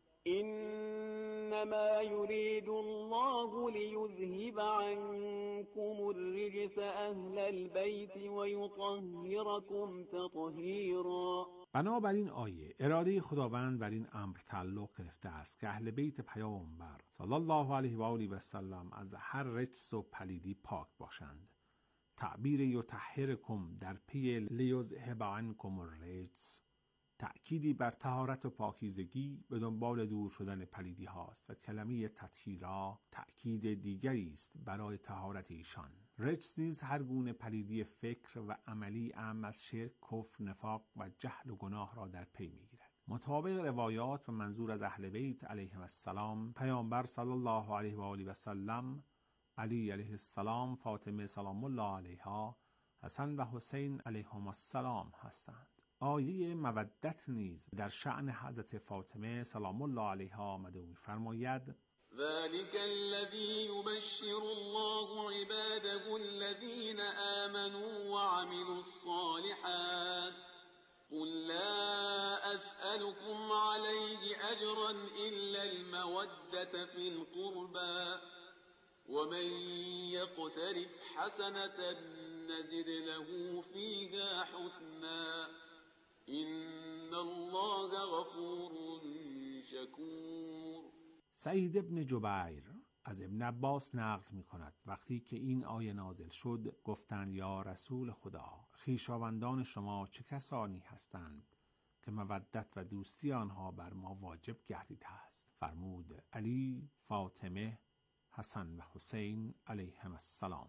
إنما يريد الله ليذهب عنكم الرجس أهل البيت ويطهركم تطهيرا. بنابراین آیه اراده خداوند بر این امر تعلق گرفته است که اهل بیت پیامبر صلی الله علیه و آله و سلم از هر رجس و پلیدی پاک باشند. تعبیر یطهرکم در پی لیذهب عنکم الرجس تأکیدی بر طهارت و پاکیزگی به دنبال دور شدن پلیدی هاست و کلمه تطهیرا تأکید دیگری است برای طهارت ایشان. رجس نیز هر گونه پلیدی فکر و عملی اعم از شرک، کفر، نفاق و جهل و گناه را در پی میگیرد. مطابق روایات و منظور از اهل بیت علیهم السلام، پیامبر صلی الله علیه و آله و سلم، علی علیه السلام، فاطمه سلام الله علیها، حسن و حسین علیهم السلام هستند. آیه مودت نیز در شأن حضرت فاطمه سلام الله علیها آمده و می‌فرماید: ذلك الذي يبشر الله عباده الذين آمنوا وعملوا الصالحات قل لا أسألكم عليه أجرا إلا المودة في القربى ومن يقترف حسنة نزد له فيها حسنا إن الله غفور شكور. سعید ابن جبیر از ابن عباس نقل می کند وقتی که این آیه نازل شد گفتند: یا رسول خدا، خویشاوندان شما چه کسانی هستند که مودت و دوستی آنها بر ما واجب گردیده است؟ فرمود: علی، فاطمه، حسن و حسین علیهم السلام.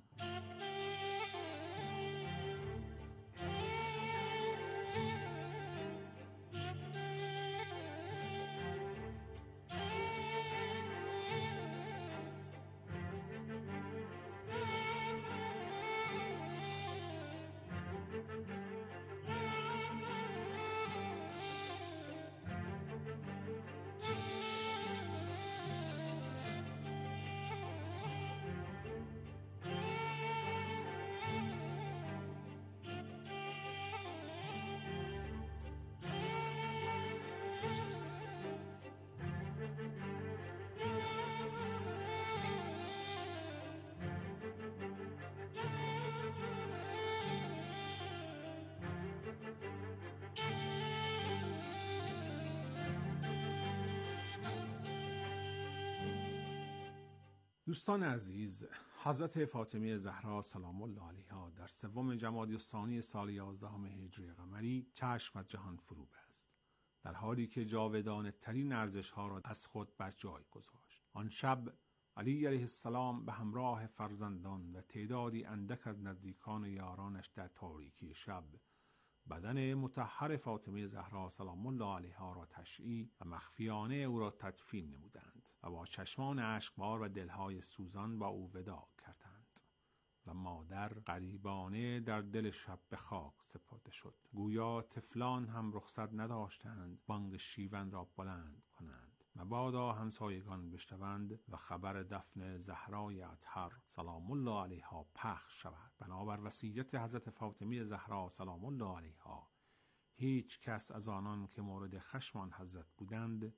دوستان عزیز، حضرت فاطمه زهرا سلام الله علیها در 3 جمادی الثانی سال 11 هجری قمری چشم از جهان فرو بست، در حالی که جاودانه ترین ارزش ها را از خود بر جای گذاشت. آن شب علی علیه السلام به همراه فرزندان و تعدادی اندک از نزدیکان و یارانش در تاریکی شب بدن مطهر فاطمه زهرا سلام الله علیها را تشییع و مخفیانه او را تدفین نمودند و با چشمان اشکبار و دلهای سوزان با او وداع کردند و مادر غریبانه در دل شب به خاک سپرده شد. گویا طفلان هم رخصت نداشتند بانگ شیون را بلند کنند مبادا همسایگان بشنوند و خبر دفن زهرای اطهر سلام الله علیها پخش شود. بنابر وصیت حضرت فاطمه زهرا سلام الله علیها، هیچ کس از آنان که مورد خشم آن حضرت بودند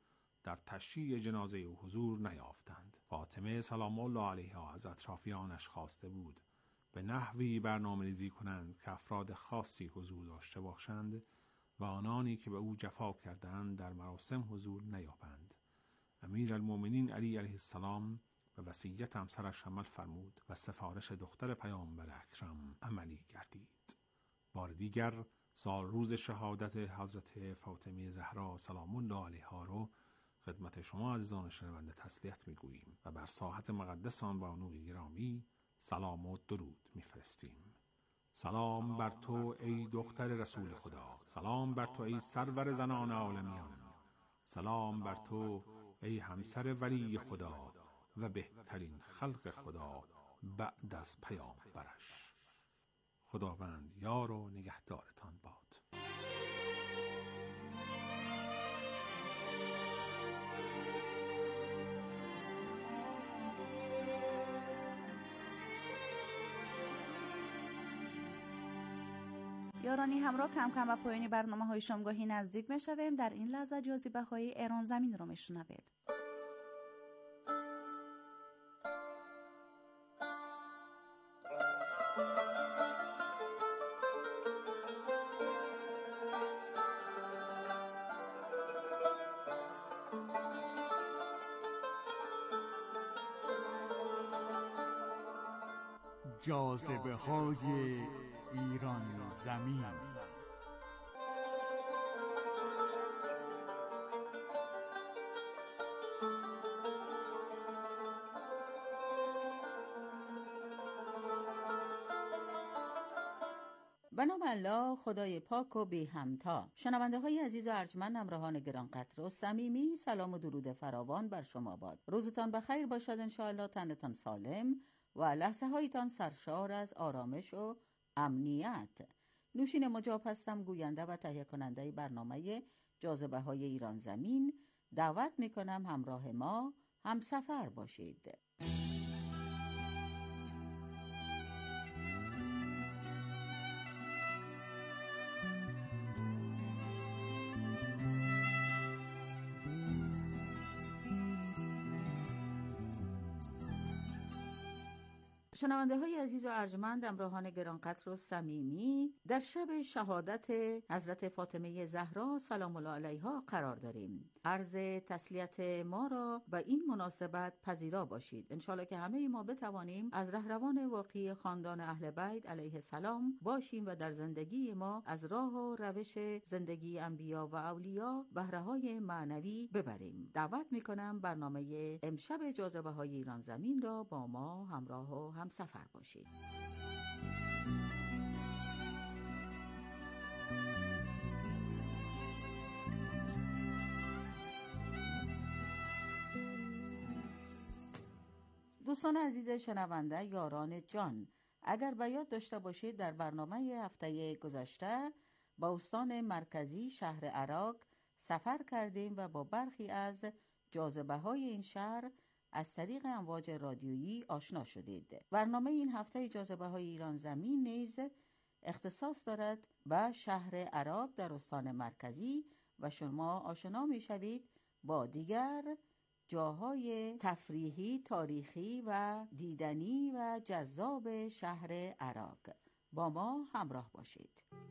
در تشییع جنازه او حضور نیافتند. فاطمه سلام الله علیها از اطرافیانش خواسته بود به نحوی برنامه‌ریزی کنند که افراد خاصی حضور داشته باشند و آنانی که به او جفا کردند در مراسم حضور نیابند. امیرالمومنین علی علیه السلام به وصیت همسرش عمل فرمود و سفارش دختر پیامبر اکرم عملی گردید. بار دیگر سال روز شهادت حضرت فاطمه زهرا سلام الله علیها رو خدمت شما عزیزان شنونده تسلیت میگوییم و بر ساحت مقدس آن بانوی گرامی سلام و درود میفرستیم. سلام بر تو ای دختر رسول خدا، سلام بر تو ای سرور زنان عالمیان، سلام بر تو ای همسر ولی خدا و بهترین خلق خدا بعد از پیامبرش. خداوند یار و نگهدارتان باد. یارانی همراه کم کم و پایانی برنامه‌های شامگاهی نزدیک می‌شویم. در این لحظه جاذبه‌های ایران زمین رو میشنوید. جاذبه‌های ایران زمین. به نام الله خدای پاک و بی همتا. شنونده های عزیز و ارجمند، همراهان گرانقدر و صمیمی، سلام و درود فراوان بر شما باد. روزتان بخیر باشد انشاءالله، تنتان سالم و لحظه هایتان سرشار از آرامش و امنیت. نوشین مجاب هستم، گوینده و تهیه کننده برنامه جاذبه های ایران زمین. دعوت میکنم همراه ما هم سفر باشید. شنونده های عزیز و ارجمند، همراهان گرانقدر و صمیمی، در شب شهادت حضرت فاطمه زهرا سلام الله علیها قرار داریم. عرض تسلیت ما را به این مناسبت پذیرا باشید. انشالله که همه ما بتوانیم از رهروان واقعی خاندان اهل بیت علیه السلام باشیم و در زندگی ما از راه و روش زندگی انبیا و اولیا بهره های معنوی ببریم. دعوت میکنم برنامه امشب جاذبه های ایران زمین را با ما همراه و هم سفر باشید. دوستان عزیز شنونده، یاران جان، اگر به یاد داشته باشید در برنامه هفته گذشته با استان مرکزی شهر عراق سفر کردیم و با برخی از جاذبه های این شهر از طریق امواج رادیویی آشنا شدید. برنامه این هفته جاذبه های ایران زمین نیز اختصاص دارد به شهر عراق در استان مرکزی و شما آشنا می شوید با دیگر جاهای تفریحی، تاریخی و دیدنی و جذاب شهر عراق. با ما همراه باشید.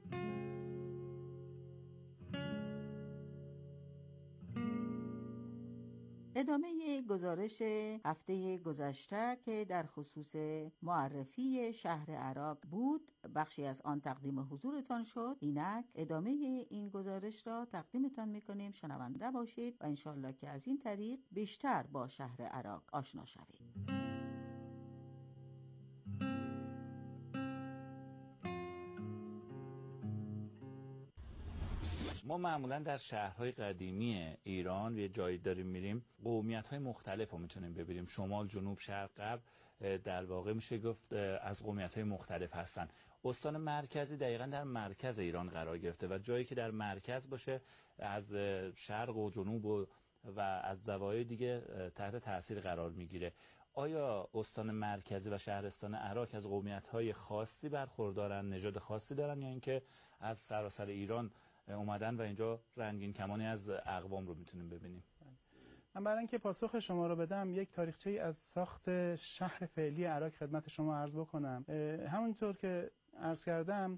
ادامه گزارش هفته گذشته که در خصوص معرفی شهر عراق بود، بخشی از آن تقدیم حضورتان شد. اینک ادامه این گزارش را تقدیمتان میکنیم، شنونده باشید و انشالله که از این طریق بیشتر با شهر عراق آشنا شوید. ما معمولا در شهرهای قدیمی ایران یه جایی داریم میریم، قومیت‌های مختلف رو میتونیم ببینیم. شمال، جنوب، شرق، غرب در واقع میشه گفت از قومیت‌های مختلف هستن. استان مرکزی دقیقاً در مرکز ایران قرار گرفته و جایی که در مرکز باشه از شرق و جنوب و از زوایای دیگه تحت تاثیر قرار میگیره. آیا استان مرکزی و شهرستان عراق از قومیت‌های خاصی برخوردارن، نژاد خاصی دارن، یا اینکه از سراسر ایران اومدن و اینجا رنگین کمانی از اقوام رو میتونیم ببینیم؟ من برای اینکه پاسخ شما رو بدم یک تاریخچه از ساخت شهر فعلی عراق خدمت شما عرض بکنم. همونطور که عرض کردم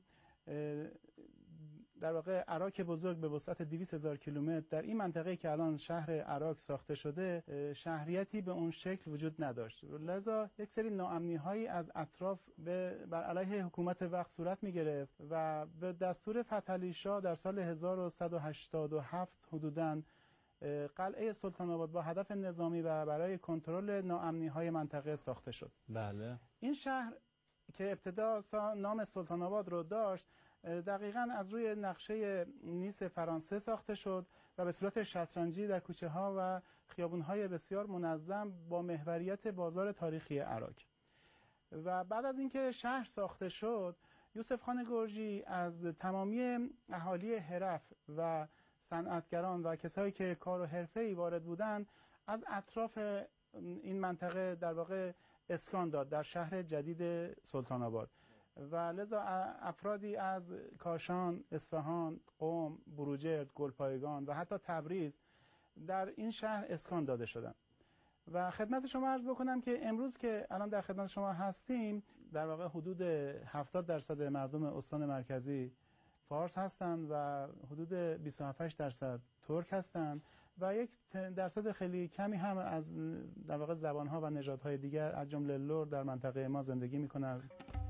در واقع عراق بزرگ به وسعت 200,000 کیلومتر در این منطقه که الان شهر عراق ساخته شده شهریتی به اون شکل وجود نداشت، لذا یک سری ناامنی‌هایی از اطراف بر علیه حکومت وقت صورت می‌گرفت و به دستور فتحعلی شاه در سال 1187 حدوداً قلعه سلطان آباد با هدف نظامی و برای کنترل ناامنی‌های منطقه ساخته شد. بله. این شهر که ابتدا نام سلطان آباد رو داشت دقیقاً از روی نقشه نیس فرانسه ساخته شد و به صورت شطرنجی در کوچه ها و خیابون های بسیار منظم با محوریت بازار تاریخی عراق. و بعد از اینکه شهر ساخته شد یوسف خان گرجی از تمامی اهالی هرف و صنعتگران و کسایی که کار و حرفه‌ای وارد بودند از اطراف این منطقه در واقع اسکان داد در شهر جدید سلطان آباد و لذا افرادی از کاشان، اصفهان، قم، بروجرد، گلپایگان و حتی تبریز در این شهر اسکان داده شدند. و خدمت شما عرض بکنم که امروز که الان در خدمت شما هستیم در واقع حدود 70% مردم استان مرکزی فارس هستند و حدود 27% ترک هستند و 1% خیلی کمی هم از در واقع زبان‌ها و نژادهای دیگر از جمله لر در منطقه ما زندگی می‌کنند.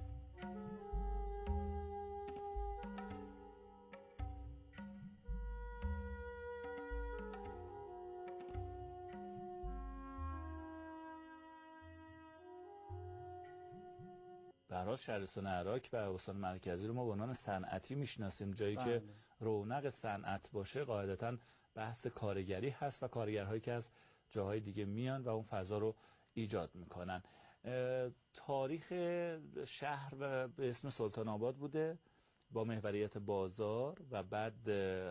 برای شهرستان عراق و استان مرکزی رو ما به عنوان صنعتی میشناسیم، جایی که رونق صنعت باشه قاعدتاً بحث کارگری هست و کارگرهایی که از جاهای دیگه میان و اون فضا رو ایجاد میکنن. تاریخ شهر به اسم سلطان آباد بوده با محوریت بازار و بعد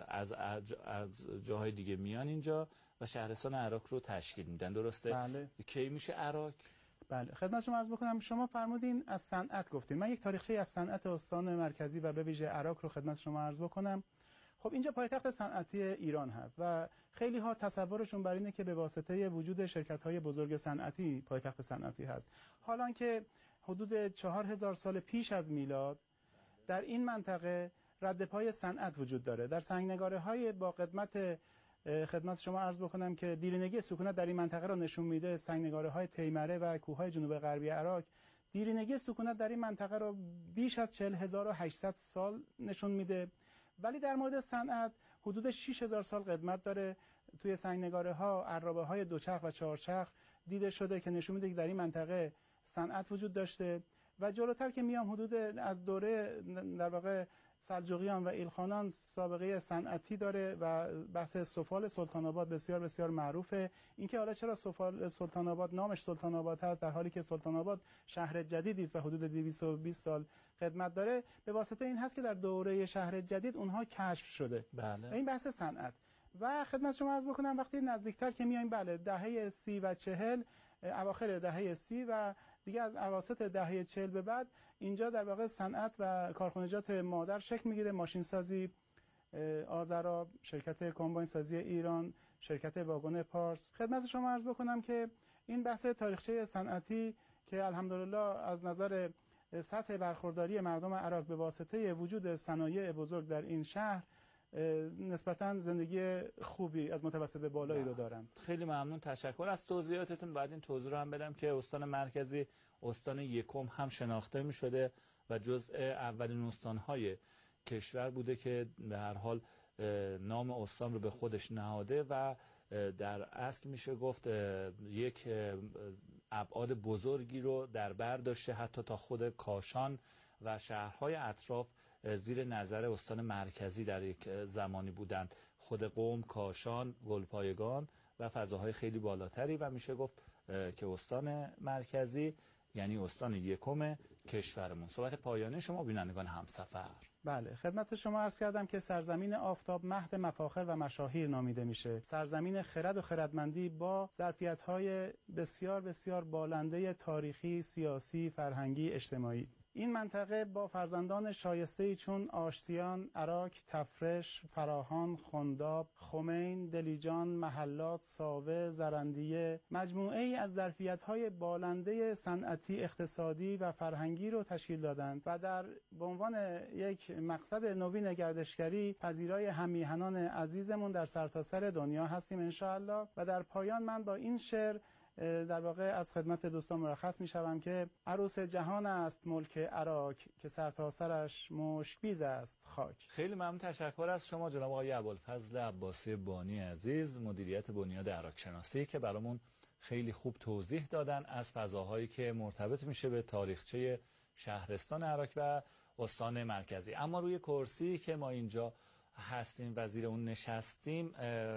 از جاهای دیگه میان اینجا و شهرستان عراق رو تشکیل میدن، درسته؟ بله. کی میشه عراق؟ بله، خدمت شما عرض بکنم. شما فرمودین از صنعت گفتین، من یک تاریخچه از صنعت استان مرکزی و به ویژه عراق رو خدمت شما عرض بکنم. خب اینجا پایتخت صنعتی ایران هست و خیلی ها تصورشون بر اینه که به واسطه وجود شرکت‌های بزرگ صنعتی پایتخت صنعتی هست، حالان که حدود 4000 سال پیش از میلاد در این منطقه رد پای صنعت وجود داره. در سنگنگاره‌های با قدمت خدمت شما عرض بکنم که دیرینگی سکونت در این منطقه را نشون میده. سنگنگاره‌های تیمره و کوههای جنوب غربی عراق دیرینگی سکونت در این منطقه را بیش از 40800 سال نشون میده، ولی در مورد صنعت حدود 6000 سال قدمت داره. توی سنگنگاره‌ها عرابه‌های دوچرخ و چهارچرخ دیده شده که نشون میده که در این منطقه صنعت وجود داشته و جلوتر که میام حدود از دوره در واقع سلجوقیان و ایلخانان سابقه صنعتی داره و بحث سفال سلطان آباد بسیار بسیار معروفه. اینکه حالا چرا سفال سلطان آباد نامش سلطان آباد هست در حالی که سلطان آباد شهر جدیدی است و حدود 220 سال خدمت داره، به واسطه این هست که در دوره شهر جدید اونها کشف شده. بله. این بحث صنعت. و خدمت شما عرض بکنم وقتی نزدیکتر که میایم، بله، دهه 30 و 40 اواخر دهه 30 و دیگه از اواسط دهه 40 به بعد اینجا در واقع صنعت و کارخانجات مادر شکل میگیره. ماشین سازی آذرا، شرکت کامباین سازی ایران، شرکت واگن پارس. خدمت شما عرض بکنم که این بحث تاریخچه صنعتی که الحمدلله از نظر سطح برخورداری مردم عراق به واسطه وجود صنایع بزرگ در این شهر نسبتاً زندگی خوبی از متوسط به بالایی رو دارن. خیلی ممنون، تشکر از توضیحاتتون. بعد این توضیح رو هم بدم که استان مرکزی استان یکم هم شناخته می شده و جزء اولین استانهای کشور بوده که به هر حال نام استان رو به خودش نهاده و در اصل میشه گفت یک ابعاد بزرگی رو در بر داشته، حتی تا خود کاشان و شهرهای اطراف زیر نظر استان مرکزی در یک زمانی بودند. خود قم، کاشان، گلپایگان و فضاهای خیلی بالاتری و میشه گفت که استان مرکزی یعنی استان یکم کشورمون. صحبت پایانی شما بینندگان همسفر. بله، خدمت شما عرض کردم که سرزمین آفتاب مهد مفاخر و مشاهیر نامیده میشه. سرزمین خرد و خردمندی با ظرفیت‌های بسیار بسیار بالنده تاریخی، سیاسی، فرهنگی، اجتماعی. این منطقه با فرزندان شایسته‌ای چون آشتیان، عراک، تفرش، فراهان، خنداب، خمین، دلیجان، محلات، ساوه، زرندیه مجموعه ای از ظرفیت‌های بالنده صنعتی، اقتصادی و فرهنگی رو تشکیل دادند و به عنوان یک مقصد نوین گردشگری پذیرای هم‌میهنان عزیزمون در سرتاسر دنیا هستیم انشاءالله. و در پایان من با این شعر در واقع از خدمت دوستان مرخص می شوم که عروس جهان است ملک عراک که سرتاسرش مشکبیز است خاک. خیلی ممنون، تشکر از شما جناب آقای ابوالفضل عباسی بانی عزیز، مدیریت بنیاد عراک شناسی، که برامون خیلی خوب توضیح دادن از فضاهایی که مرتبط میشه به تاریخچه شهرستان عراک و استان مرکزی. اما روی کرسی که ما اینجا هستیم و زیر اون نشستیم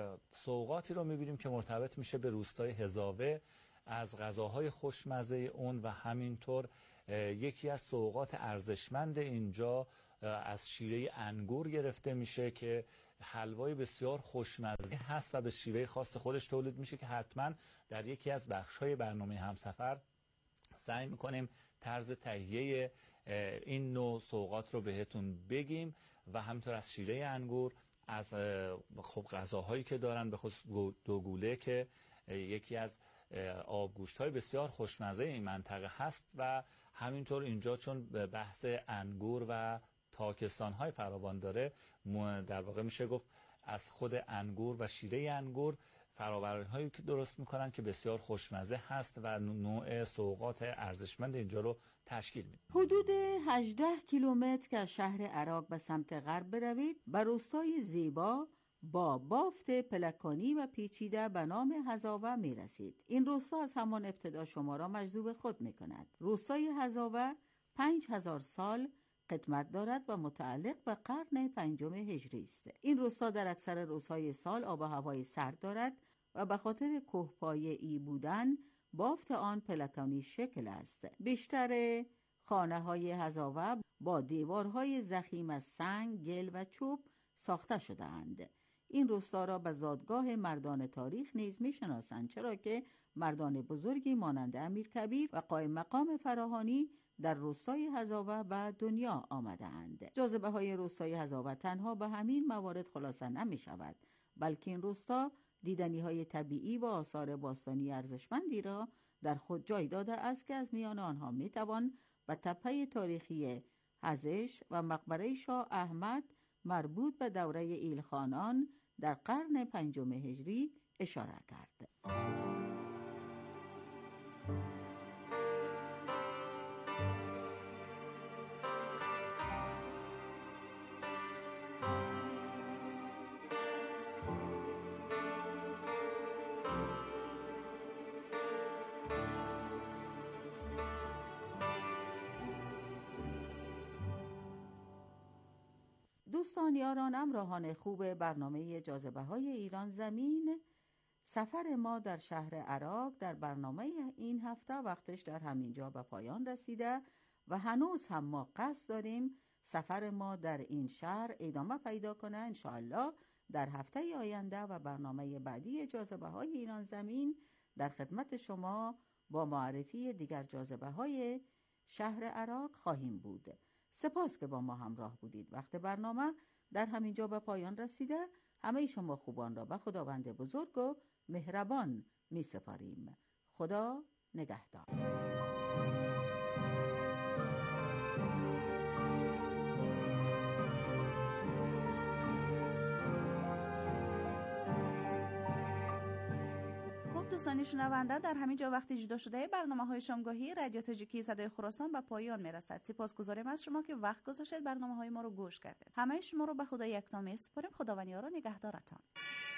سوغاتی رو میبینیم که مرتبط میشه به روستای هزاوه، از غذاهای خوشمزه اون و همینطور یکی از سوغات ارزشمند اینجا از شیره انگور گرفته میشه که حلوای بسیار خوشمزه هست و به شیوه خاص خودش تولید میشه که حتما در یکی از بخش‌های برنامه همسفر سعی میکنیم طرز تهیه این نوع سوغات رو بهتون بگیم و همینطور از شیره انگور، از خب غذاهایی که دارن، به خصوص دوگوله که یکی از آبگوشت‌های بسیار خوشمزه این منطقه هست و همینطور اینجا چون بحث انگور و تاکستان‌های فراوان داره، در واقع میشه گفت از خود انگور و شیره انگور فرآوری‌هایی که درست میکنن که بسیار خوشمزه هست و نوع سوغات ارزشمند اینجا رو تشکیل میده. حدود 18 کیلومتر که از شهر عراق به سمت غرب بروید به روستای زیبا با بافت پلکانی و پیچیده به نام هزاوه می رسید. این روستا از همان ابتدا شما را مجذوب خود می کند. روستای هزاوه 5000 سال قدمت دارد و متعلق به قرن 5 هجری است. این روستا در اکثر روزهای سال آب و هوای سرد دارد و به خاطر کوهپایه‌ای بودن بافت آن پلکانی شکل است. بیشتر خانه‌های هزاوه با دیوارهای ضخیم از سنگ، گل و چوب ساخته شده اند. این روستا را به زادگاه مردان تاریخ نیز می‌شناسند، چرا که مردان بزرگی مانند امیرکبیر و قائم مقام فراهانی در روستای هزاوه به دنیا آمده اند. جاذبه های روستای هزاوه تنها به همین موارد خلاصه نمی شود، بلکه این روستا دیدنی های طبیعی و آثار باستانی ارزشمندی را در خود جای داده است که از میان آنها می توان به تپه تاریخی هزش و مقبره شاه احمد مربوط به دوره ایلخانان در قرن 5 هجری اشاره کرد. دوستان یاران، همراهان خوب برنامه جاذبه های ایران زمین، سفر ما در شهر عراق در برنامه این هفته وقتش در همین جا به پایان رسیده و هنوز هم ما قصد داریم سفر ما در این شهر ادامه پیدا کنه انشاءالله. در هفته آینده و برنامه بعدی جاذبه های ایران زمین در خدمت شما با معرفی دیگر جاذبه های شهر عراق خواهیم بود. سپاس که با ما همراه بودید. وقت برنامه در همین جا به پایان رسیده. همه شما خوبان را به خداوند بزرگ و مهربان می سپاریم. خدا نگهدار. دوستان شنونده، در همین جا وقتی جدا شده برنامه‌های شامگاهی رادیو تاجیکی صدای خراسان به پایان میرسد. سپاسگزاریم از شما که وقت گذاشتید برنامه‌های ما رو گوش کردید. همه شما رو به خدای یکتا میسپاریم. خداوند یار و نگهدارتان.